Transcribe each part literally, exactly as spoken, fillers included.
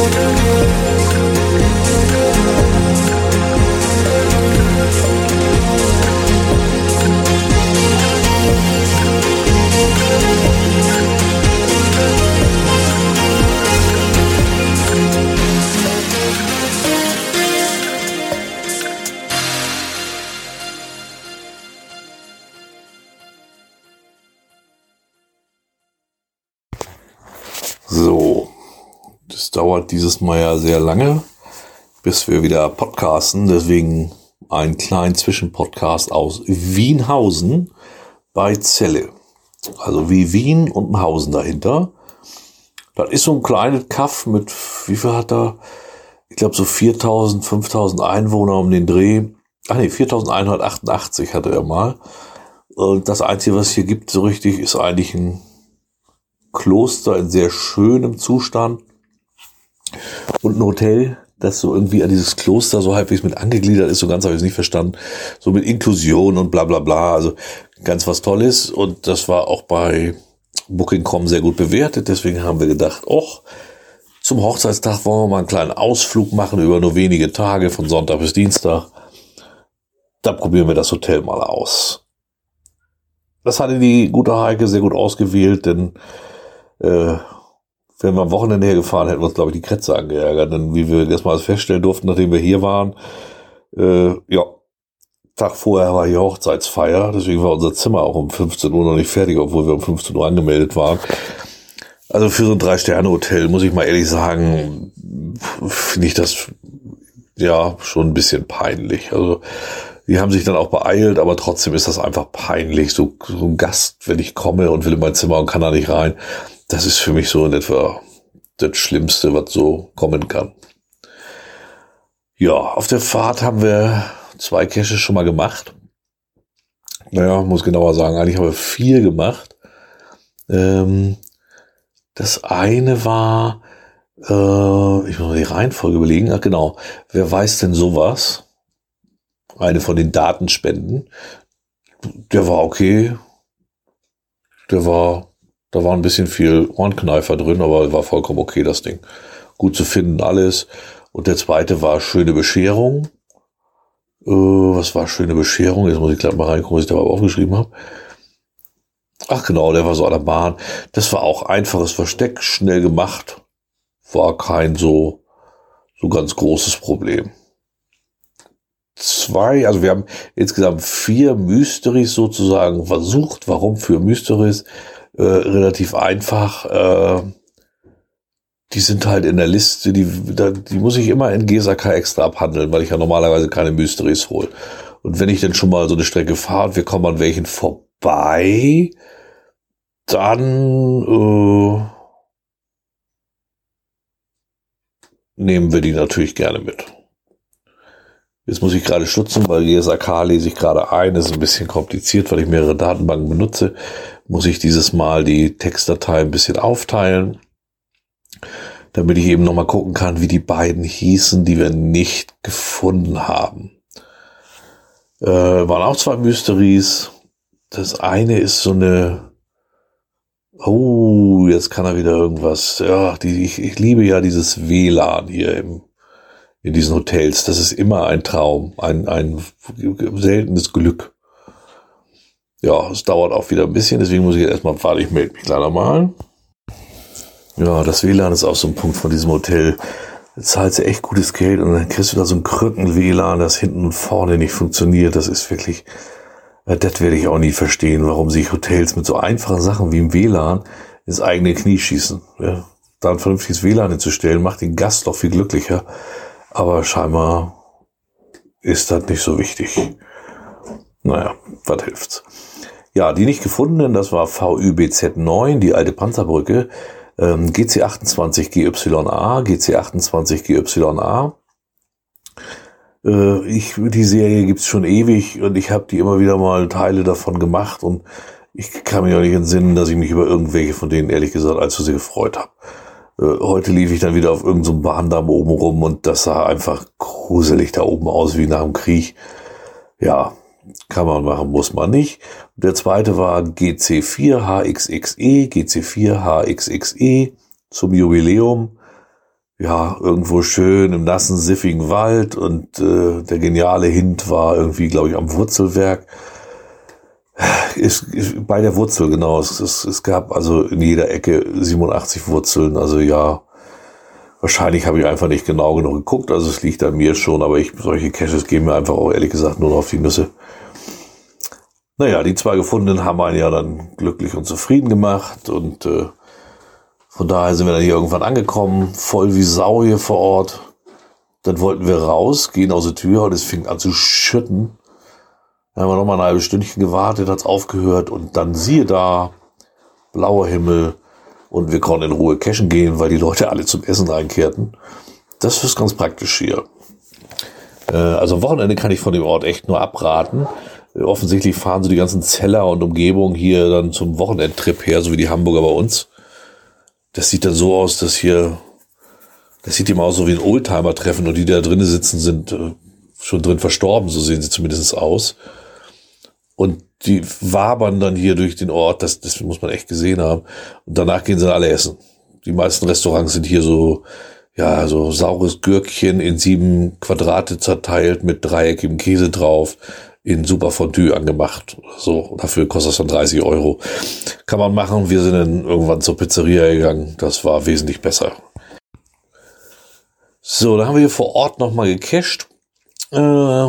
So, das dauert dieses Mal ja sehr lange, bis wir wieder podcasten. Deswegen einen kleinen Zwischenpodcast aus Wienhausen bei Celle. Also wie Wien und ein Hausen dahinter. Das ist so ein kleines Kaff mit, wie viel hat er? Ich glaube so viertausend, fünftausend Einwohner um den Dreh. Ach nee, viertausendeinhundertachtundachtzig hatte er mal. Und das Einzige, was es hier gibt, so richtig, ist eigentlich ein Kloster in sehr schönem Zustand und ein Hotel, das so irgendwie an dieses Kloster so halbwegs mit angegliedert ist, so ganz habe ich es nicht verstanden, so mit Inklusion und bla bla bla, also ganz was Tolles, und das war auch bei Booking Punkt com sehr gut bewertet, deswegen haben wir gedacht, och, zum Hochzeitstag wollen wir mal einen kleinen Ausflug machen über nur wenige Tage, von Sonntag bis Dienstag, da probieren wir das Hotel mal aus. Das hatte die gute Heike sehr gut ausgewählt, denn Äh, wenn wir am Wochenende hergefahren, hätten wir uns, glaube ich, die Krätze angeärgert. Denn wie wir erstmal feststellen durften, nachdem wir hier waren, äh, ja, Tag vorher war hier Hochzeitsfeier, deswegen war unser Zimmer auch um fünfzehn Uhr noch nicht fertig, obwohl wir um fünfzehn Uhr angemeldet waren. Also für so ein Drei-Sterne-Hotel, muss ich mal ehrlich sagen, finde ich das ja schon ein bisschen peinlich. Also die haben sich dann auch beeilt, aber trotzdem ist das einfach peinlich. So, so ein Gast, wenn ich komme und will in mein Zimmer und kann da nicht rein, das ist für mich so in etwa das Schlimmste, was so kommen kann. Ja, auf der Fahrt haben wir zwei Caches schon mal gemacht. Naja, muss genauer sagen, eigentlich haben wir vier gemacht. Ähm, das eine war, äh, ich muss mal die Reihenfolge überlegen, ach genau, wer weiß denn sowas? Eine von den Datenspenden. Der war okay. Der war, da war ein bisschen viel Ohrenkneifer drin, aber war vollkommen okay, das Ding. Gut zu finden, alles. Und der zweite war Schöne Bescherung. Äh, was war Schöne Bescherung? Jetzt muss ich gleich mal reingucken, was ich da aufgeschrieben habe. Ach genau, der war so an der Bahn. Das war auch einfaches Versteck, schnell gemacht. War kein so, so ganz großes Problem. Zwei, also wir haben insgesamt vier Mysteries sozusagen versucht. Warum für Mysteries? Äh, relativ einfach. Äh, die sind halt in der Liste, die, die muss ich immer in G S A K extra abhandeln, weil ich ja normalerweise keine Mysteries hole. Und wenn ich dann schon mal so eine Strecke fahre und wir kommen an welchen vorbei, dann äh, nehmen wir die natürlich gerne mit. Jetzt muss ich gerade stutzen, weil G S A K lese ich gerade ein. Das ist ein bisschen kompliziert, weil ich mehrere Datenbanken benutze. Muss ich dieses Mal die Textdatei ein bisschen aufteilen, damit ich eben nochmal gucken kann, wie die beiden hießen, die wir nicht gefunden haben. Äh, waren auch zwei Mysteries. Das eine ist so eine... Oh, jetzt kann er wieder irgendwas... Ja, die, ich, ich liebe ja dieses W L A N hier im in diesen Hotels. Das ist immer ein Traum, ein, ein seltenes Glück. Ja, es dauert auch wieder ein bisschen, deswegen muss ich jetzt erstmal warten, ich melde mich leider mal. Ja, das W L A N ist auch so ein Punkt von diesem Hotel. Da zahlst du echt gutes Geld und dann kriegst du da so ein Krücken-W L A N, das hinten und vorne nicht funktioniert. Das ist wirklich, das werde ich auch nie verstehen, warum sich Hotels mit so einfachen Sachen wie im W L A N ins eigene Knie schießen. Ja, da ein vernünftiges W L A N hinzustellen, macht den Gast doch viel glücklicher. Aber scheinbar ist das nicht so wichtig. Naja, was hilft's? Ja, die nicht gefundenen, das war V Ü B Z neun, die alte Panzerbrücke, ähm, G C achtundzwanzig G Y A, G C achtundzwanzig G Y A. Äh, ich, die Serie gibt's schon ewig und ich habe die immer wieder mal Teile davon gemacht und ich kann mich auch nicht entsinnen, dass ich mich über irgendwelche von denen ehrlich gesagt allzu sehr gefreut habe. Heute lief ich dann wieder auf irgendeinem so Bahndamm oben rum und das sah einfach gruselig da oben aus wie nach dem Krieg. Ja, kann man machen, muss man nicht. Und der zweite war G C vier H X X E, G C vier H X X E zum Jubiläum. ja, irgendwo schön im nassen, siffigen Wald und äh, der geniale Hint war irgendwie, glaube ich, am Wurzelwerk. Ist, ist bei der Wurzel, genau. Es, es, es gab also in jeder Ecke siebenundachtzig Wurzeln. Also ja, wahrscheinlich habe ich einfach nicht genau genug geguckt. Also es liegt an mir schon, aber ich, solche Caches gehen mir einfach auch ehrlich gesagt nur noch auf die Nüsse. Naja, die zwei gefundenen haben einen ja dann glücklich und zufrieden gemacht und äh, von daher sind wir dann hier irgendwann angekommen, voll wie Sau hier vor Ort. Dann wollten wir raus, gehen aus der Tür und es fing an zu schütten. Dann haben wir nochmal ein halbes Stündchen gewartet, hat's aufgehört und dann siehe da, blauer Himmel und wir konnten in Ruhe cashen gehen, weil die Leute alle zum Essen einkehrten. Das ist ganz praktisch hier. Äh, also am Wochenende kann ich von dem Ort echt nur abraten. Äh, offensichtlich fahren so die ganzen Zeller und Umgebung hier dann zum Wochenendtrip her, so wie die Hamburger bei uns. Das sieht dann so aus, dass hier, das sieht immer aus so wie ein Oldtimer-Treffen und die, die da drinnen sitzen, sind äh, schon drin verstorben, so sehen sie zumindest aus. Und die wabern dann hier durch den Ort, das, das muss man echt gesehen haben. Und danach gehen sie dann alle essen. Die meisten Restaurants sind hier so, ja, so saures Gürkchen in sieben Quadrate zerteilt mit dreieckigem Käse drauf, in super Fondue angemacht. So, dafür kostet es dann dreißig Euro. Kann man machen. Wir sind dann irgendwann zur Pizzeria gegangen. Das war wesentlich besser. So, dann haben wir hier vor Ort nochmal gecached. Äh,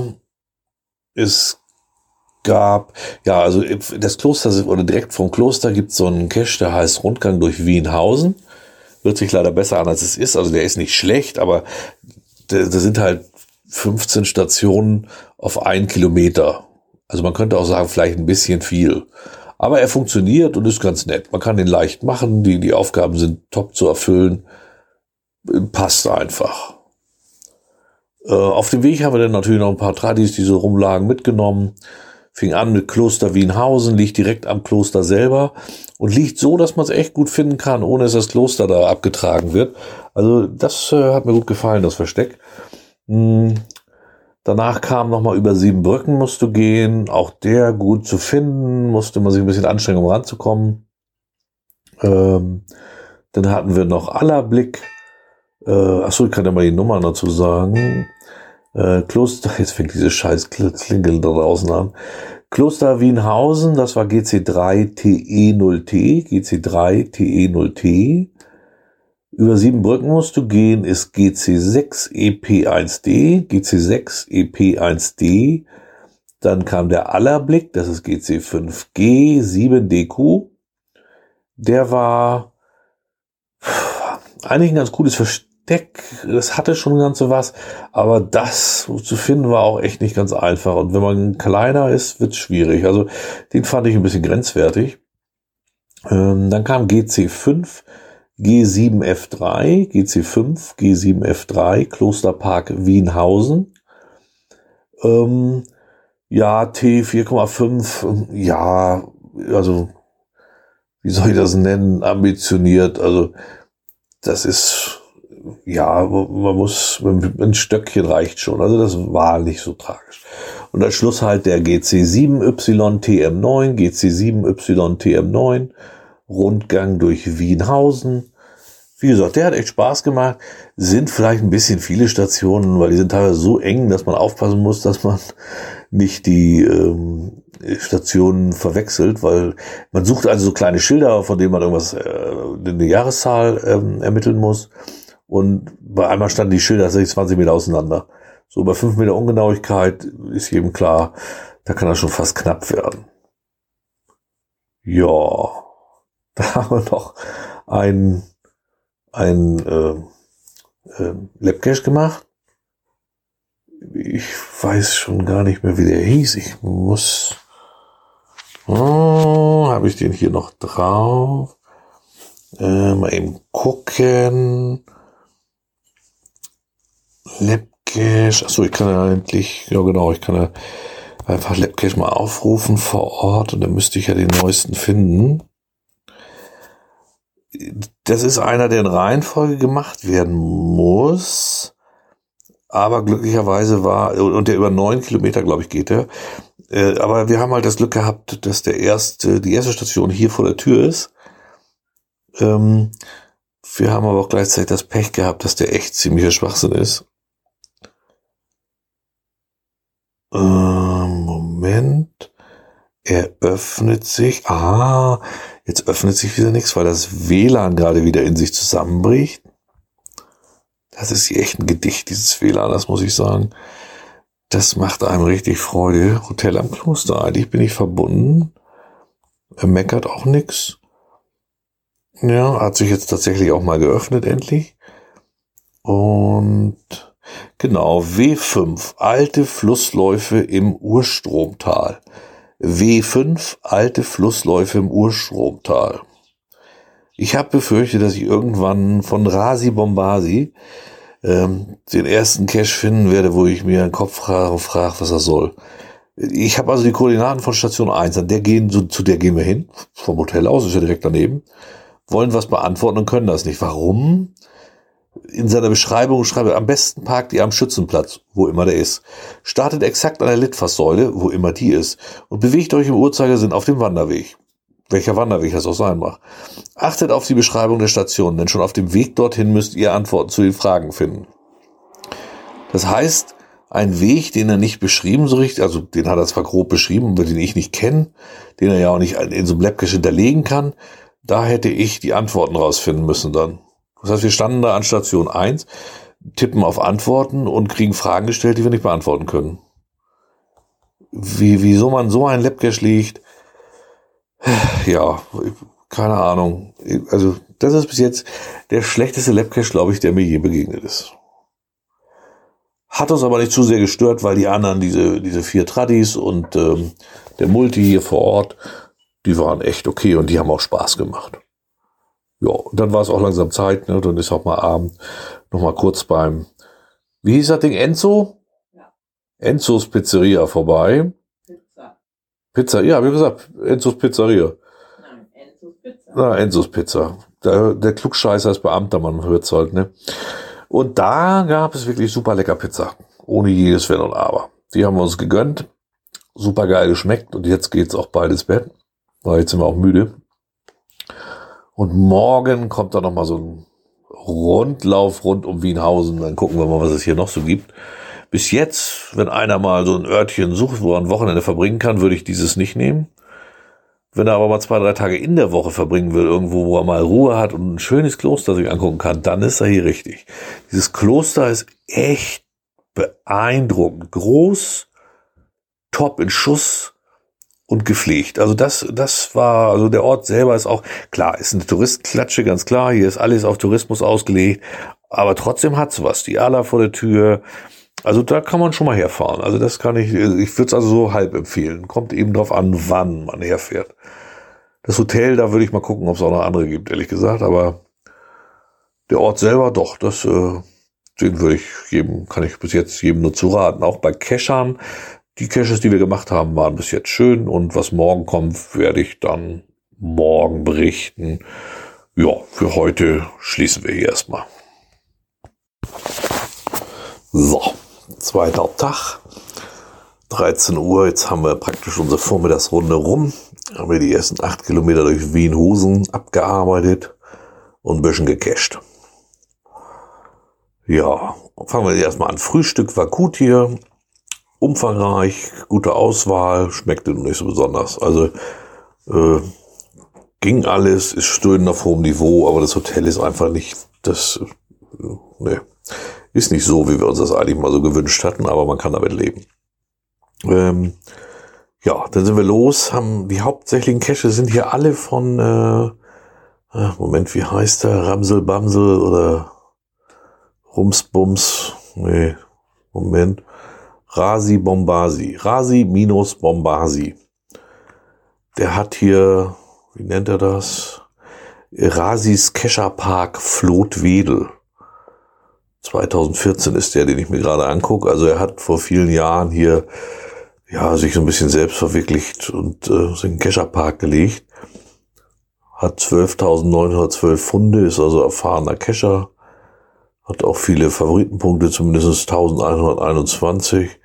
es gab, ja, also das Kloster, oder direkt vom Kloster gibt es so einen Cache, der heißt Rundgang durch Wienhausen. Hört sich leider besser an, als es ist. Also der ist nicht schlecht, aber da sind halt fünfzehn Stationen auf einen Kilometer. Also man könnte auch sagen, vielleicht ein bisschen viel. Aber er funktioniert und ist ganz nett. Man kann den leicht machen, die, die Aufgaben sind top zu erfüllen. Passt einfach. Äh, auf dem Weg haben wir dann natürlich noch ein paar Tradis, die so rumlagen, mitgenommen. Fing an mit Kloster Wienhausen, liegt direkt am Kloster selber und liegt so, dass man es echt gut finden kann, ohne dass das Kloster da abgetragen wird. Also das äh, hat mir gut gefallen, das Versteck. Hm. Danach kam nochmal über Siebenbrücken musst du gehen, auch der gut zu finden, musste man sich ein bisschen anstrengen, um ranzukommen. Ähm, dann hatten wir noch Allerblick. Äh, achso, ich kann ja mal die Nummer dazu sagen. Äh, Kloster, jetzt fängt diese scheiß Klingel da draußen an. Kloster Wienhausen, das war G C drei T E null T, G C drei T E null T. Über Siebenbrücken musst du gehen, ist G C sechs E P eins D, G C sechs E P eins D. Dann kam der Allerblick, das ist G C fünf G sieben D Q. Der war eigentlich ein ganz cooles Versteck. Das hatte schon ganz so was, aber das zu finden war auch echt nicht ganz einfach. Und wenn man kleiner ist, wird's schwierig. Also den fand ich ein bisschen grenzwertig. Ähm, dann kam G C fünf G sieben F drei, G C fünf G sieben F drei, Klosterpark Wienhausen. Ähm, ja, T vier Komma fünf, ja, also wie soll ich das nennen? Ambitioniert. Also das ist, ja, man muss, ein Stöckchen reicht schon. Also das war nicht so tragisch. Und als Schluss halt der G C sieben Y T M neun, G C sieben Y T M neun, Rundgang durch Wienhausen. Wie gesagt, der hat echt Spaß gemacht. Sind vielleicht ein bisschen viele Stationen, weil die sind teilweise so eng, dass man aufpassen muss, dass man nicht die ähm, Stationen verwechselt, weil man sucht also so kleine Schilder, von denen man irgendwas, äh, eine Jahreszahl ähm, ermitteln muss. Und bei einmal standen die Schilder tatsächlich zwanzig Meter auseinander. So bei fünf Meter Ungenauigkeit ist jedem klar, da kann das schon fast knapp werden. Ja, da haben wir noch ein, ein äh, äh, Labcache gemacht. Ich weiß schon gar nicht mehr, wie der hieß. Ich muss... Oh, habe ich den hier noch drauf? Äh, mal eben gucken. Labcache. Achso, ich kann ja eigentlich... Ja genau, ich kann ja einfach Labcache mal aufrufen vor Ort und dann müsste ich ja den neuesten finden. Das ist einer, der in Reihenfolge gemacht werden muss, aber glücklicherweise war, und der über neun Kilometer, glaube ich, geht der, äh, aber wir haben halt das Glück gehabt, dass der erste, die erste Station hier vor der Tür ist, ähm, Wir haben aber auch gleichzeitig das Pech gehabt, dass der echt ziemlicher Schwachsinn ist. Ähm, Moment. Er öffnet sich. Ah, jetzt öffnet sich wieder nichts, weil das W L A N gerade wieder in sich zusammenbricht. Das ist echt ein Gedicht, dieses W L A N, das muss ich sagen. Das macht einem richtig Freude. Hotel am Kloster, eigentlich bin ich verbunden. Er meckert auch nix. Ja, hat sich jetzt tatsächlich auch mal geöffnet, endlich. Und genau, W fünf, alte Flussläufe im Urstromtal. W fünf, alte Flussläufe im Urstromtal. Ich habe befürchtet, dass ich irgendwann von Rasi Bombasi ähm, den ersten Cache finden werde, wo ich mir den Kopf frage und frage, was das soll. Ich habe also die Koordinaten von Station eins, an der gehen, so, zu der gehen wir hin, vom Hotel aus, ist ja direkt daneben, wollen was beantworten und können das nicht. Warum? In seiner Beschreibung schreibt er, am besten parkt ihr am Schützenplatz, wo immer der ist. Startet exakt an der Litfaßsäule, wo immer die ist, und bewegt euch im Uhrzeigersinn auf dem Wanderweg. Welcher Wanderweg das auch sein mag. Achtet auf die Beschreibung der Station, denn schon auf dem Weg dorthin müsst ihr Antworten zu den Fragen finden. Das heißt, ein Weg, den er nicht beschrieben so richtig, also den hat er zwar grob beschrieben, den ich nicht kenne, den er ja auch nicht in so einem Labcache hinterlegen kann, da hätte ich die Antworten rausfinden müssen dann. Das heißt, wir standen da an Station eins, tippen auf Antworten und kriegen Fragen gestellt, die wir nicht beantworten können. Wie, wieso man so ein Labcache legt, ja, keine Ahnung. Also das ist bis jetzt der schlechteste Labcache, glaube ich, der mir je begegnet ist. Hat uns aber nicht zu sehr gestört, weil die anderen, diese diese vier Tradis und ähm, der Multi hier vor Ort, die waren echt okay und die haben auch Spaß gemacht. Ja, und dann war es auch langsam Zeit, ne? Dann ist auch mal Abend noch mal kurz beim, wie hieß das Ding, Enzo? Ja. Enzos Pizzeria vorbei. Pizza. Pizza, ja, wie gesagt, Enzos Pizzeria. Nein, Enzos Pizza. Na, Enzos Pizza. Der, der Klugscheißer ist Beamter, man hört's halt, ne? Und da gab es wirklich super lecker Pizza. Ohne jedes Wenn und Aber. Die haben wir uns gegönnt. Super geil geschmeckt. Und jetzt geht's auch bald ins Bett. Weil jetzt sind wir auch müde. Und morgen kommt da nochmal so ein Rundlauf rund um Wienhausen. Dann gucken wir mal, was es hier noch so gibt. Bis jetzt, wenn einer mal so ein Örtchen sucht, wo er ein Wochenende verbringen kann, würde ich dieses nicht nehmen. Wenn er aber mal zwei, drei Tage in der Woche verbringen will, irgendwo, wo er mal Ruhe hat und ein schönes Kloster sich angucken kann, dann ist er hier richtig. Dieses Kloster ist echt beeindruckend. Groß, top in Schuss und gepflegt. Also das, das war, also der Ort selber ist auch, klar, ist eine Touristenklatsche, ganz klar. Hier ist alles auf Tourismus ausgelegt. Aber trotzdem hat's was. Die Ala vor der Tür. Also da kann man schon mal herfahren. Also das kann ich, ich würde es also so halb empfehlen. Kommt eben drauf an, wann man herfährt. Das Hotel, da würde ich mal gucken, ob es auch noch andere gibt, ehrlich gesagt. Aber der Ort selber, doch, das, äh, den würde ich jedem, kann ich bis jetzt jedem nur zuraten. Auch bei Cachern. Die Caches, die wir gemacht haben, waren bis jetzt schön. Und was morgen kommt, werde ich dann morgen berichten. Ja, für heute schließen wir hier erstmal. So. Zweiter Tag, dreizehn Uhr, jetzt haben wir praktisch unsere Vormittagsrunde rum, haben wir die ersten acht Kilometer durch Wienhausen abgearbeitet und ein bisschen gecached. Ja, fangen wir erstmal an. Frühstück war gut hier, umfangreich, gute Auswahl, schmeckte nicht so besonders. Also äh, ging alles, ist stöhnend auf hohem Niveau, aber das Hotel ist einfach nicht, das, äh, ne. Ist nicht so, wie wir uns das eigentlich mal so gewünscht hatten, aber man kann damit leben. Ähm, ja, dann sind wir los, haben die hauptsächlichen Caches sind hier alle von, äh, Moment, wie heißt der? Ramsel Bamsel oder Rumsbums? Nee, Moment. Rasi Bombasi. Rasi minus Bombasi. Der hat hier, wie nennt er das? Rasis Kescherpark Flothwedel. zweitausendvierzehn ist der, den ich mir gerade angucke. Also er hat vor vielen Jahren hier ja sich so ein bisschen selbst verwirklicht und äh, sich einen Kescherpark gelegt. Hat zwölftausendneunhundertzwölf Funde, ist also erfahrener Kescher. Hat auch viele Favoritenpunkte, zumindest elfhunderteinundzwanzig.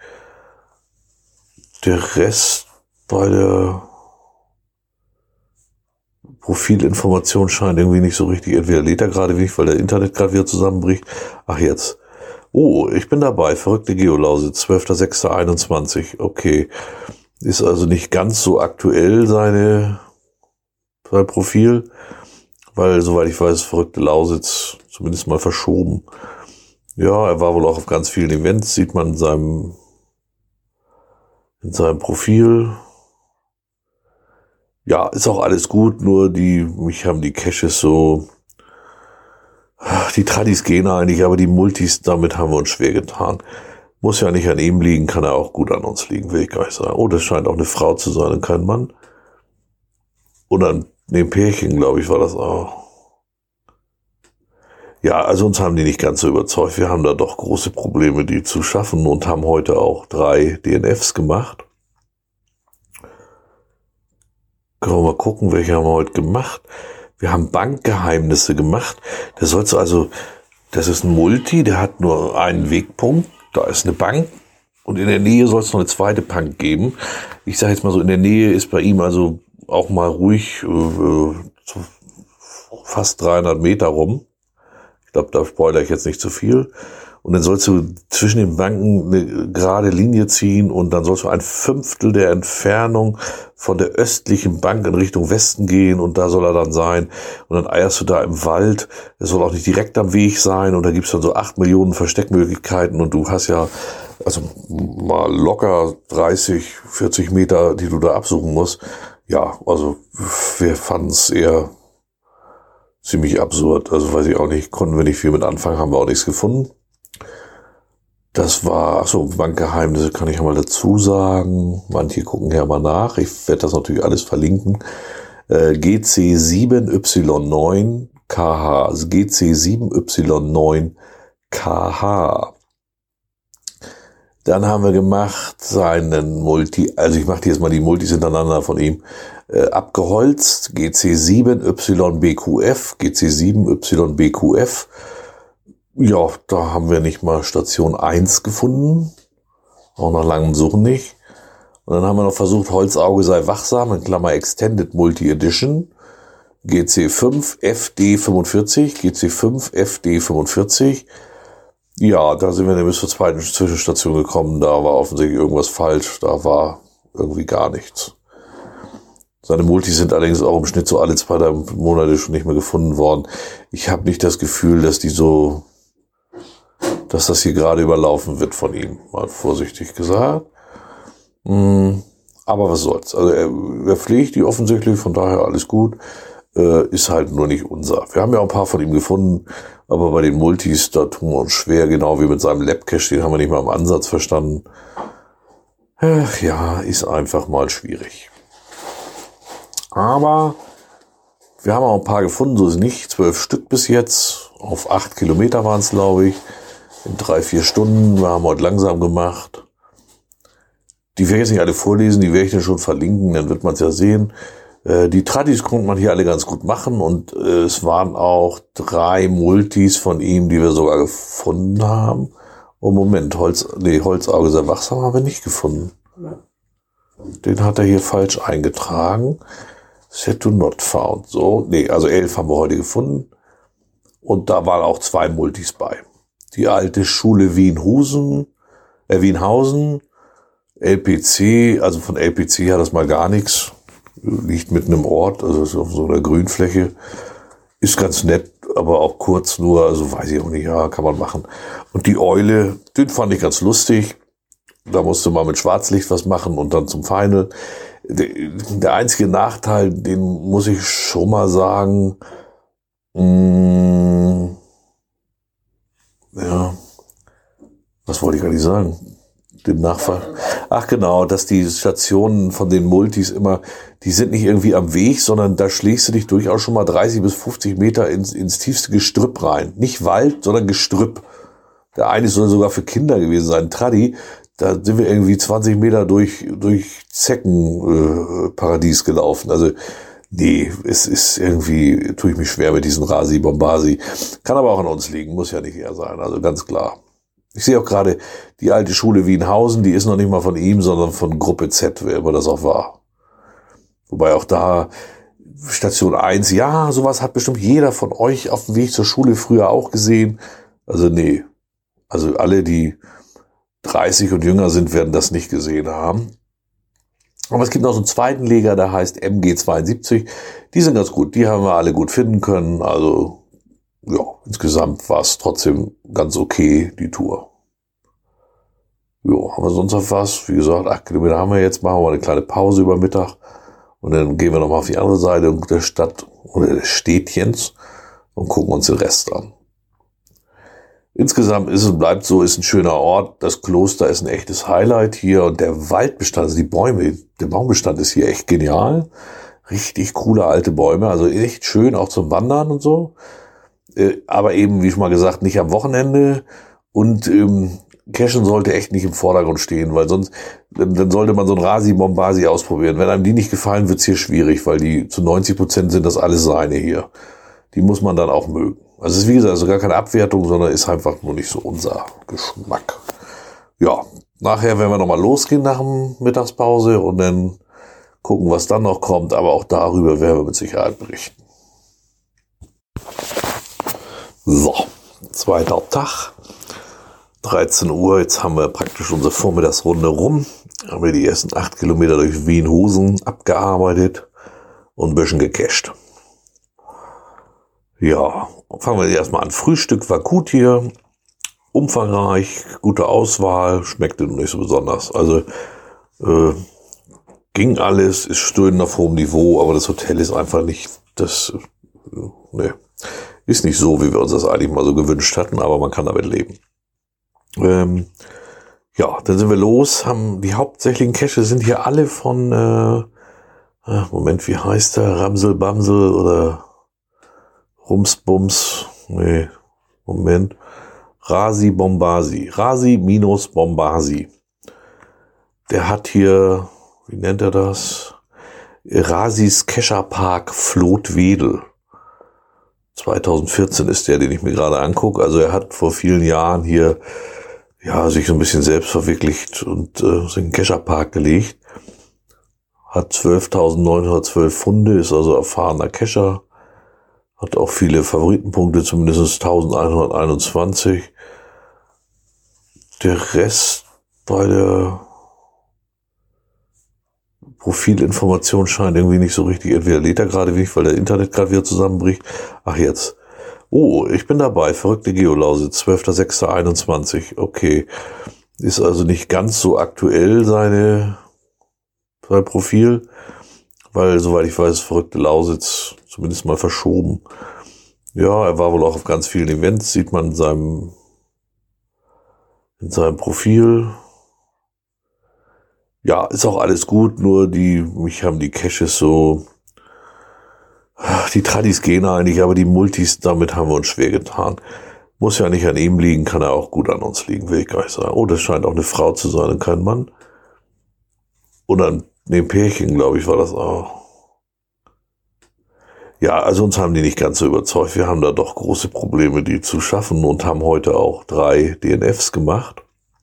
Der Rest bei der Profilinformation scheint irgendwie nicht so richtig. Entweder lädt er gerade nicht, weil der Internet gerade wieder zusammenbricht. Ach, jetzt. Oh, ich bin dabei. Verrückte Geolausitz, zwölfter sechster einundzwanzig. Okay. Ist also nicht ganz so aktuell seine, sein Profil, weil, soweit ich weiß, verrückte Lausitz zumindest mal verschoben. Ja, er war wohl auch auf ganz vielen Events, sieht man in seinem, in seinem Profil. Ja, ist auch alles gut, nur die, mich haben die Caches so, die Tradis gehen eigentlich, aber die Multis, damit haben wir uns schwer getan. Muss ja nicht an ihm liegen, kann er auch gut an uns liegen, will ich gar nicht sagen. Oh, das scheint auch eine Frau zu sein und kein Mann. Oder ein, nee, ein Pärchen, glaube ich, war das auch. Ja, also uns haben die nicht ganz so überzeugt. Wir haben da doch große Probleme, die zu schaffen und haben heute auch drei D N Fs gemacht. Können wir mal gucken, welche haben wir heute gemacht. Wir haben Bankgeheimnisse gemacht. Das sollst du also, das ist ein Multi, der hat nur einen Wegpunkt. Da ist eine Bank und in der Nähe soll es noch eine zweite Bank geben. Ich sage jetzt mal so, in der Nähe ist bei ihm also auch mal ruhig äh, so fast dreihundert Meter rum. Ich glaube, da spoilere ich jetzt nicht zu viel. Und dann sollst du zwischen den Banken eine gerade Linie ziehen und dann sollst du ein Fünftel der Entfernung von der östlichen Bank in Richtung Westen gehen und da soll er dann sein. Und dann eierst du da im Wald. Es soll auch nicht direkt am Weg sein und da gibt's dann so acht Millionen Versteckmöglichkeiten und du hast ja also mal locker dreißig, vierzig Meter, die du da absuchen musst. Ja, also wir fanden es eher ziemlich absurd. Also weiß ich auch nicht, konnten wir nicht viel mit anfangen, haben wir auch nichts gefunden. Das war, achso, Bankgeheimnisse kann ich ja mal dazu sagen. Manche gucken ja mal nach. Ich werde das natürlich alles verlinken. Äh, G C sieben Y neun K H. Also G C sieben Y neun K H. Dann haben wir gemacht seinen Multi, also ich mache jetzt mal die Multis hintereinander von ihm, äh, abgeholzt. G C sieben Y B Q F, G C sieben Y B Q F. Ja, da haben wir nicht mal Station eins gefunden. Auch nach langem Suchen nicht. Und dann haben wir noch versucht, Holzauge sei wachsam, in Klammer Extended Multi Edition. G C fünf F D fünfundvierzig, G C fünf F D fünfundvierzig. Ja, da sind wir nämlich zur zweiten Zwischenstation gekommen. Da war offensichtlich irgendwas falsch. Da war irgendwie gar nichts. Seine Multis sind allerdings auch im Schnitt so alle zwei, drei Monate schon nicht mehr gefunden worden. Ich habe nicht das Gefühl, dass die so, dass das hier gerade überlaufen wird von ihm. Mal vorsichtig gesagt. Aber was soll's. Also er, er pflegt die offensichtlich, von daher alles gut. Äh, ist halt nur nicht unser. Wir haben ja auch ein paar von ihm gefunden, aber bei den Multis, da tun wir uns schwer, genau wie mit seinem Labcache, den haben wir nicht mal im Ansatz verstanden. Ach ja, ist einfach mal schwierig. Aber wir haben auch ein paar gefunden, so ist es nicht. Zwölf Stück bis jetzt. Auf acht Kilometer waren es, glaube ich. In drei, vier Stunden. Wir haben heute langsam gemacht. Die werde ich jetzt nicht alle vorlesen, die werde ich dann schon verlinken, dann wird man es ja sehen. Äh, die Tradis konnte man hier alle ganz gut machen und äh, es waren auch drei Multis von ihm, die wir sogar gefunden haben. Oh Moment, Holz, nee, Holzauge sehr wachsam haben wir nicht gefunden. Den hat er hier falsch eingetragen. Set to not found. So, nee, also elf haben wir heute gefunden. Und da waren auch zwei Multis bei. Die alte Schule Wienhusen, äh, Wienhausen, L P C, also von L P C hat das mal gar nichts. Liegt mitten im Ort, also ist auf so einer Grünfläche. Ist ganz nett, aber auch kurz nur, also weiß ich auch nicht, ja, kann man machen. Und die Eule, den fand ich ganz lustig. Da musste man mit Schwarzlicht was machen und dann zum Final. Der einzige Nachteil, den muss ich schon mal sagen, mh, ja, was wollte ich eigentlich sagen? Den Nachfall. Ach genau, dass die Stationen von den Multis immer, die sind nicht irgendwie am Weg, sondern da schlägst du dich durchaus schon mal dreißig bis fünfzig Meter ins, ins tiefste Gestrüpp rein. Nicht Wald, sondern Gestrüpp. Der eine soll sogar für Kinder gewesen sein, Traddy. Da sind wir irgendwie zwanzig Meter durch, durch Zeckenparadies äh, gelaufen. Also, nee, es ist irgendwie, tue ich mich schwer mit diesen Rasi Bombasi. Kann aber auch an uns liegen, muss ja nicht eher sein, also ganz klar. Ich sehe auch gerade die alte Schule Wienhausen, die ist noch nicht mal von ihm, sondern von Gruppe Z, wer immer das auch war. Wobei auch da, Station eins, ja, sowas hat bestimmt jeder von euch auf dem Weg zur Schule früher auch gesehen. Also nee, also alle, die dreißig und jünger sind, werden das nicht gesehen haben. Aber es gibt noch so einen zweiten Leger, der heißt M G zweiundsiebzig. Die sind ganz gut, die haben wir alle gut finden können. Also ja, insgesamt war es trotzdem ganz okay, die Tour. Jo, haben wir sonst noch was? Wie gesagt, acht Kilometer haben wir jetzt, machen wir eine kleine Pause über Mittag. Und dann gehen wir nochmal auf die andere Seite der Stadt oder des Städtchens und gucken uns den Rest an. Insgesamt ist es, bleibt so, ist ein schöner Ort. Das Kloster ist ein echtes Highlight hier und der Waldbestand, also die Bäume, der Baumbestand ist hier echt genial. Richtig coole alte Bäume, also echt schön auch zum Wandern und so. Aber eben, wie schon mal gesagt, nicht am Wochenende und ähm, Cashen sollte echt nicht im Vordergrund stehen, weil sonst, dann sollte man so ein Rasi Bombasi ausprobieren. Wenn einem die nicht gefallen, wird's hier schwierig, weil die zu neunzig Prozent sind das alles seine hier. Die muss man dann auch mögen. Also es ist wie gesagt also gar keine Abwertung, sondern ist einfach nur nicht so unser Geschmack. Ja, nachher werden wir nochmal losgehen nach dem Mittagspause und dann gucken, was dann noch kommt, aber auch darüber werden wir mit Sicherheit berichten. So, zweiter Tag. dreizehn Uhr, jetzt haben wir praktisch unsere Vormittagsrunde rum, haben wir die ersten acht Kilometer durch Wienhusen abgearbeitet und ein bisschen gecasht. Ja, fangen wir erstmal an. Frühstück war gut hier, umfangreich, gute Auswahl, schmeckte nicht so besonders. Also äh, ging alles, ist stöhnend auf hohem Niveau, aber das Hotel ist einfach nicht, das äh, ne, ist nicht so, wie wir uns das eigentlich mal so gewünscht hatten, aber man kann damit leben. Ähm, ja, dann sind wir los, haben die hauptsächlichen Caches sind hier alle von, äh, Moment, wie heißt der? Ramsel Bamsel oder Rumsbums? Nee, Moment. Rasi Bombasi. Rasi minus Bombasi. Der hat hier, wie nennt er das? Rasis Kescherpark Flothwedel. zweitausendvierzehn ist der, den ich mir gerade angucke. Also er hat vor vielen Jahren hier ja sich so ein bisschen selbst verwirklicht und äh, sich einen Kescherpark gelegt. Hat zwölftausendneunhundertzwölf Funde, ist also erfahrener Kescher. Hat auch viele Favoritenpunkte, zumindest elfhunderteinundzwanzig. Der Rest bei der Profilinformation scheint irgendwie nicht so richtig. Entweder lädt er gerade wenig, weil der Internet gerade wieder zusammenbricht. Ach jetzt. Oh, ich bin dabei. Verrückte Geolausitz, zwölfter sechster einundzwanzig. Okay. Ist also nicht ganz so aktuell seine, sein Profil, weil, soweit ich weiß, verrückte Lausitz zumindest mal verschoben. Ja, er war wohl auch auf ganz vielen Events, sieht man in seinem, in seinem Profil. Ja, ist auch alles gut, nur die, mich haben die Caches so, die Tradis gehen eigentlich, aber die Multis, damit haben wir uns schwer getan. Muss ja nicht an ihm liegen, kann er auch gut an uns liegen, will ich gar nicht sagen. Oh, das scheint auch eine Frau zu sein und kein Mann. Oder ein nee, Pärchen, glaube ich, war das auch. Ja, also uns haben die nicht ganz so überzeugt. Wir haben da doch große Probleme, die zu schaffen und haben heute auch drei D N Fs gemacht.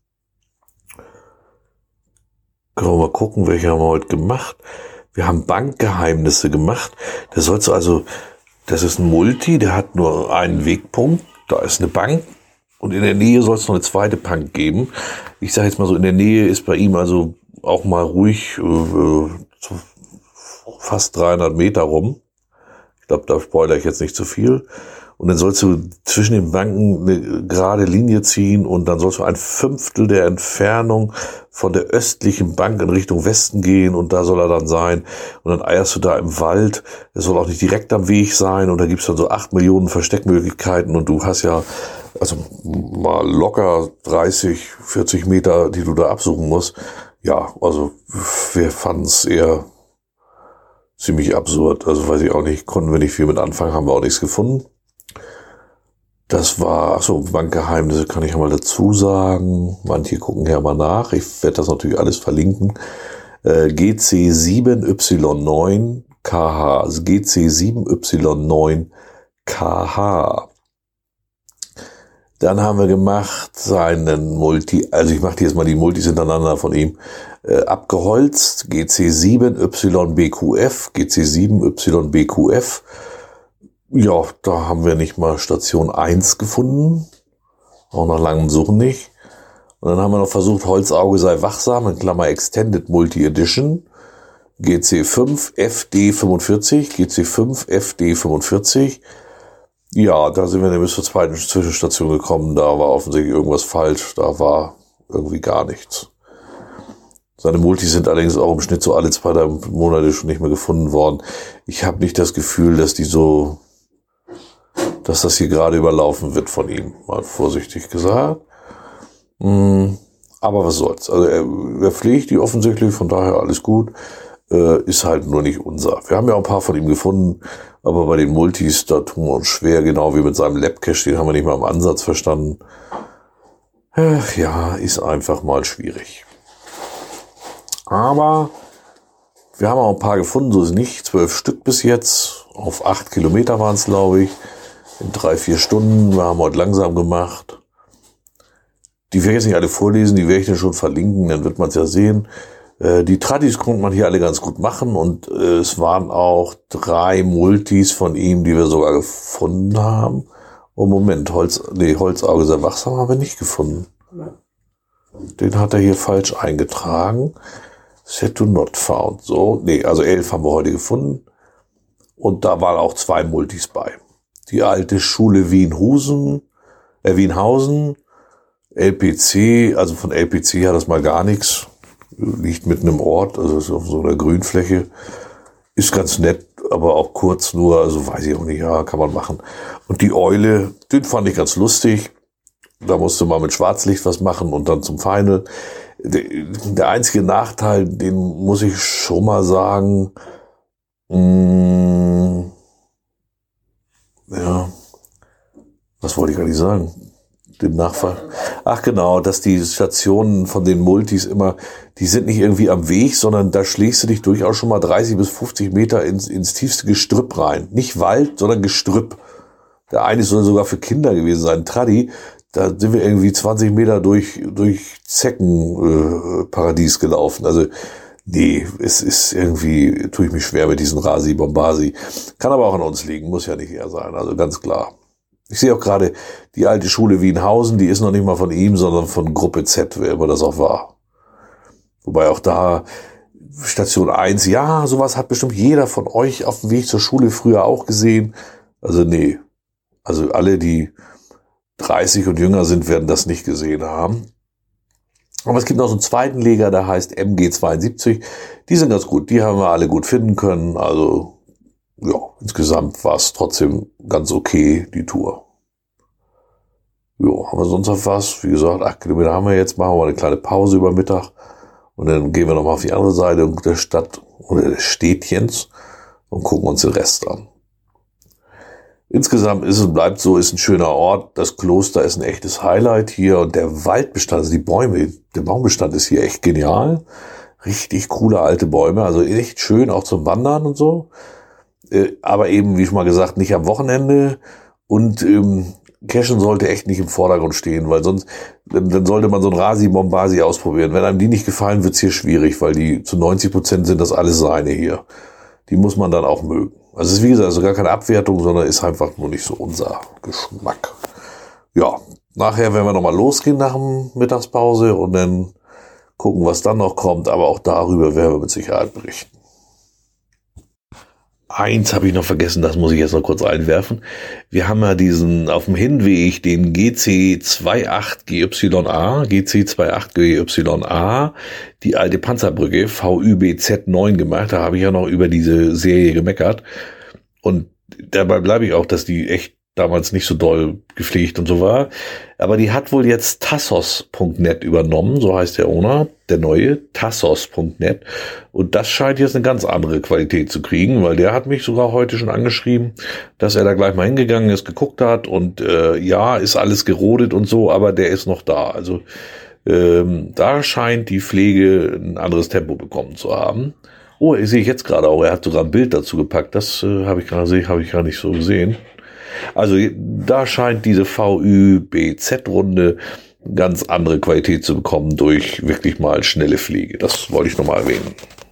Können wir mal gucken, welche haben wir heute gemacht. Wir haben Bankgeheimnisse gemacht. Das sollst du also, das ist ein Multi, der hat nur einen Wegpunkt. Da ist eine Bank und in der Nähe soll es noch eine zweite Bank geben. Ich sage jetzt mal so, in der Nähe ist bei ihm also auch mal ruhig äh, so fast dreihundert Meter rum. Ich glaube, da spoilere ich jetzt nicht zu viel. Und dann sollst du zwischen den Banken eine gerade Linie ziehen und dann sollst du ein Fünftel der Entfernung von der östlichen Bank in Richtung Westen gehen und da soll er dann sein. Und dann eierst du da im Wald. Es soll auch nicht direkt am Weg sein und da gibt's dann so acht Millionen Versteckmöglichkeiten und du hast ja also mal locker dreißig, vierzig Meter, die du da absuchen musst. Ja, also wir fanden es eher ziemlich absurd. Also weiß ich auch nicht, konnten wir nicht viel mit anfangen, haben wir auch nichts gefunden. Das war, achso, Bankgeheimnisse kann ich ja mal dazu sagen. Manche gucken ja mal nach. Ich werde das natürlich alles verlinken. Äh, G C sieben Y neun K H, also G C sieben Y neun K H. Dann haben wir gemacht seinen Multi, also ich mache jetzt mal die Multis hintereinander von ihm, äh, abgeholzt, G C sieben Y B Q F, G C sieben Y B Q F. Ja, da haben wir nicht mal Station eins gefunden, auch nach langem Suchen nicht. Und dann haben wir noch versucht, Holzauge sei wachsam, in Klammer Extended Multi Edition, G C fünf F D fünfundvierzig, G C fünf F D fünfundvierzig. Ja, da sind wir dann bis zur zweiten Zwischenstation gekommen, da war offensichtlich irgendwas falsch, da war irgendwie gar nichts. Seine Multis sind allerdings auch im Schnitt so alle zwei, drei Monate schon nicht mehr gefunden worden. Ich habe nicht das Gefühl, dass die so, dass das hier gerade überlaufen wird von ihm, mal vorsichtig gesagt. Aber was soll's, also er, er pflegt die offensichtlich, von daher alles gut. Äh, ist halt nur nicht unser. Wir haben ja auch ein paar von ihm gefunden, aber bei den Multis, da tun wir uns schwer, genau wie mit seinem Labcache, den haben wir nicht mal im Ansatz verstanden. Ach ja, ist einfach mal schwierig. Aber wir haben auch ein paar gefunden, so ist nicht, zwölf Stück bis jetzt, auf acht Kilometer waren es, glaube ich, in drei, vier Stunden, wir haben heute langsam gemacht. Die werde ich jetzt nicht alle vorlesen, die werde ich dann schon verlinken, dann wird man es ja sehen. Die Tradis konnte man hier alle ganz gut machen und äh, es waren auch drei Multis von ihm, die wir sogar gefunden haben. Oh Moment, Holz, nee, Holzauge sehr wachsam haben wir nicht gefunden. Den hat er hier falsch eingetragen. Set to not found. So, nee, also elf haben wir heute gefunden. Und da waren auch zwei Multis bei. Die alte Schule Wienhusen, äh, Wienhausen, L P C, also von L P C hat das mal gar nichts. Liegt mitten im Ort, also ist auf so einer Grünfläche. Ist ganz nett, aber auch kurz nur, also weiß ich auch nicht, ja, kann man machen. Und die Eule, den fand ich ganz lustig. Da musste man mit Schwarzlicht was machen und dann zum Final. Der, der einzige Nachteil, den muss ich schon mal sagen, mh, ja, was wollte ich gar nicht sagen? Den Nachfall. Ach genau, dass die Stationen von den Multis immer, die sind nicht irgendwie am Weg, sondern da schlägst du dich durchaus schon mal dreißig bis fünfzig Meter ins, ins tiefste Gestrüpp rein. Nicht Wald, sondern Gestrüpp. Der eine soll sogar für Kinder gewesen sein, Tradi. Da sind wir irgendwie zwanzig Meter durch, durch Zeckenparadies äh, gelaufen. Also, nee, es ist irgendwie, tue ich mich schwer mit diesen Rasi Bombasi. Kann aber auch an uns liegen, muss ja nicht eher sein, also ganz klar. Ich sehe auch gerade die alte Schule Wienhausen, die ist noch nicht mal von ihm, sondern von Gruppe Z, wer immer das auch war. Wobei auch da Station eins, ja, sowas hat bestimmt jeder von euch auf dem Weg zur Schule früher auch gesehen. Also nee, also alle, die dreißig und jünger sind, werden das nicht gesehen haben. Aber es gibt noch so einen zweiten Leger, der heißt M G zweiundsiebzig. Die sind ganz gut, die haben wir alle gut finden können, also ja, insgesamt war es trotzdem ganz okay, die Tour. Jo, haben wir sonst noch was? Wie gesagt, acht Kilometer haben wir jetzt, machen wir mal eine kleine Pause über Mittag und dann gehen wir nochmal auf die andere Seite der Stadt oder des Städtchens und gucken uns den Rest an. Insgesamt ist es, bleibt so, ist ein schöner Ort. Das Kloster ist ein echtes Highlight hier und der Waldbestand, also die Bäume, der Baumbestand ist hier echt genial. Richtig coole alte Bäume, also echt schön auch zum Wandern und so. Aber eben, wie schon mal gesagt, nicht am Wochenende und ähm, Cashen sollte echt nicht im Vordergrund stehen, weil sonst dann, dann sollte man so ein Rasi Bombasi ausprobieren. Wenn einem die nicht gefallen, wird's hier schwierig, weil die zu neunzig Prozent sind das alles seine hier. Die muss man dann auch mögen. Also es ist wie gesagt also gar keine Abwertung, sondern ist einfach nur nicht so unser Geschmack. Ja, nachher werden wir nochmal losgehen nach dem Mittagspause und dann gucken, was dann noch kommt, aber auch darüber werden wir mit Sicherheit berichten. Eins habe ich noch vergessen, das muss ich jetzt noch kurz einwerfen. Wir haben ja diesen auf dem Hinweg den G C achtundzwanzig G Y A, G C achtundzwanzig G Y A, die alte Panzerbrücke V Ü B Z neun gemacht. Da habe ich ja noch über diese Serie gemeckert. Und dabei bleibe ich auch, dass die echt damals nicht so doll gepflegt und so war. Aber die hat wohl jetzt Tassos Punkt net übernommen, so heißt der Owner, der neue, Tassos Punkt net. Und das scheint jetzt eine ganz andere Qualität zu kriegen, weil der hat mich sogar heute schon angeschrieben, dass er da gleich mal hingegangen ist, geguckt hat und äh, ja, ist alles gerodet und so, aber der ist noch da. Also ähm, da scheint die Pflege ein anderes Tempo bekommen zu haben. Oh, ich sehe jetzt gerade auch, er hat sogar ein Bild dazu gepackt, das äh, habe ich gerade hab ich gar nicht so gesehen. Also da scheint diese V Ü B Z-Runde ganz andere Qualität zu bekommen durch wirklich mal schnelle Pflege. Das wollte ich nochmal erwähnen.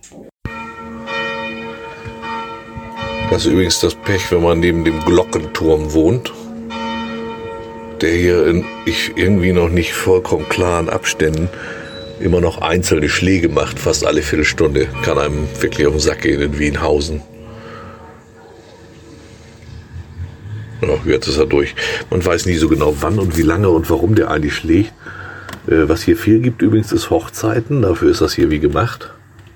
Das ist übrigens das Pech, wenn man neben dem Glockenturm wohnt, der hier in ich irgendwie noch nicht vollkommen klaren Abständen immer noch einzelne Schläge macht, fast alle Viertelstunde. Kann einem wirklich auf den Sack gehen in Wienhausen. Ja, jetzt ist er durch. Man weiß nie so genau, wann und wie lange und warum der eigentlich schlägt. Äh, was hier viel gibt übrigens, ist Hochzeiten. Dafür ist das hier wie gemacht.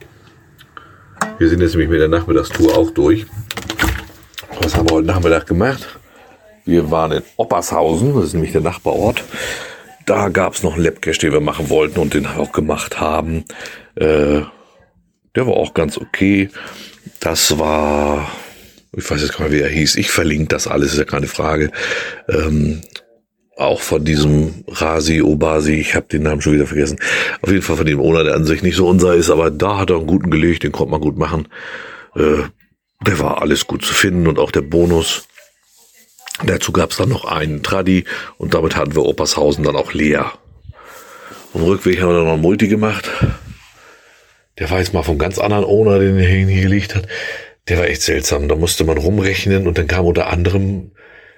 Wir sind jetzt nämlich mit der Nachmittagstour auch durch. Was haben wir heute Nachmittag gemacht? Wir waren in Oppershausen, das ist nämlich der Nachbarort. Da gab es noch einen Labcache, den wir machen wollten und den auch gemacht haben. Äh, der war auch ganz okay. Das war, ich weiß jetzt gar nicht, wie er hieß. Ich verlinke das alles, ist ja keine Frage. Ähm, auch von diesem Rasi Obasi, ich habe den Namen schon wieder vergessen. Auf jeden Fall von dem Owner, der an sich nicht so unser ist, aber da hat er einen guten gelegt, den konnte man gut machen. Äh, der war alles gut zu finden und auch der Bonus. Dazu gab es dann noch einen Traddy und damit hatten wir Oppershausen dann auch leer. Am Rückweg haben wir dann noch einen Multi gemacht. Der war jetzt mal vom ganz anderen Owner, den er hier gelegt hat. Der war echt seltsam. Da musste man rumrechnen und dann kam unter anderem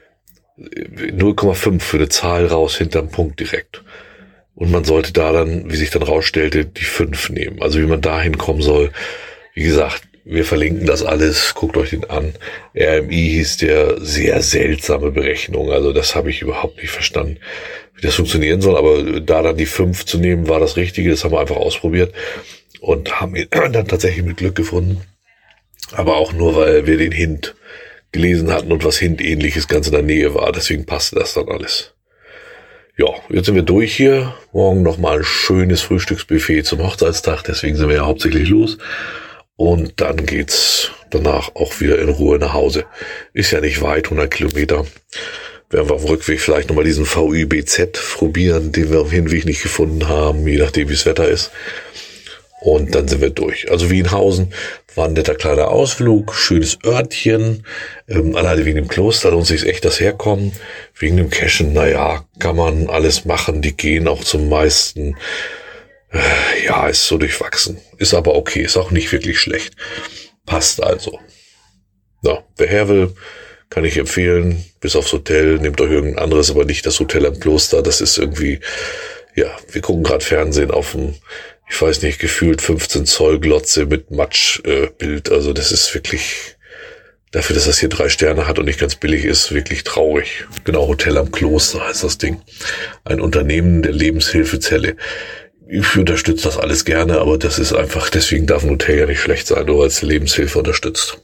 null Komma fünf für eine Zahl raus hinterm Punkt direkt. Und man sollte da dann, wie sich dann rausstellte, die fünf nehmen. Also wie man da hinkommen soll. Wie gesagt, wir verlinken das alles, guckt euch den an. R M I hieß der, sehr seltsame Berechnung. Also das habe ich überhaupt nicht verstanden, wie das funktionieren soll. Aber da dann die fünf zu nehmen, war das Richtige. Das haben wir einfach ausprobiert und haben ihn dann tatsächlich mit Glück gefunden. Aber auch nur, weil wir den Hint gelesen hatten und was Hint-ähnliches ganz in der Nähe war. Deswegen passte das dann alles. Ja, jetzt sind wir durch hier. Morgen nochmal ein schönes Frühstücksbuffet zum Hochzeitstag. Deswegen sind wir ja hauptsächlich los. Und dann geht's danach auch wieder in Ruhe nach Hause. Ist ja nicht weit, hundert Kilometer. Werden wir auf dem Rückweg vielleicht nochmal diesen V Ü B Z probieren, den wir auf dem Hinweg nicht gefunden haben, je nachdem wie das Wetter ist. Und dann sind wir durch. Also Wienhausen war ein netter kleiner Ausflug, schönes Örtchen. Ähm, alleine wegen dem Kloster lohnt sich echt das Herkommen. Wegen dem Cachen, naja, kann man alles machen. Die gehen auch zum meisten. Äh, ja, ist so durchwachsen. Ist aber okay, ist auch nicht wirklich schlecht. Passt also. Ja, wer her will, kann ich empfehlen. Bis aufs Hotel, nehmt euch irgendein anderes, aber nicht das Hotel am Kloster. Das ist irgendwie, ja, wir gucken gerade Fernsehen auf dem, ich weiß nicht, gefühlt fünfzehn Zoll Glotze mit Matschbild. Äh, also das ist wirklich, dafür, dass das hier drei Sterne hat und nicht ganz billig ist, wirklich traurig. Genau, Hotel am Kloster heißt das Ding. Ein Unternehmen der Lebenshilfezelle. Ich unterstütze das alles gerne, aber das ist einfach, deswegen darf ein Hotel ja nicht schlecht sein, nur weil es die Lebenshilfe unterstützt.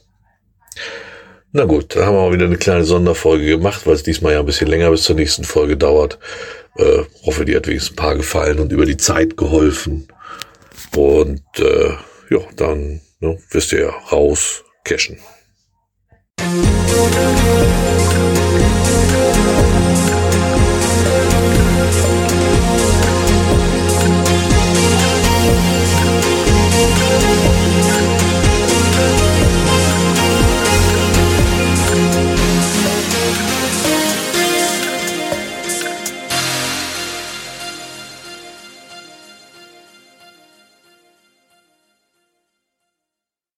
Na gut, dann haben wir auch wieder eine kleine Sonderfolge gemacht, weil es diesmal ja ein bisschen länger bis zur nächsten Folge dauert. Äh, hoffe, die hat wenigstens ein paar gefallen und über die Zeit geholfen. Und äh, ja, dann ne, wisst ihr ja, raus, cashen.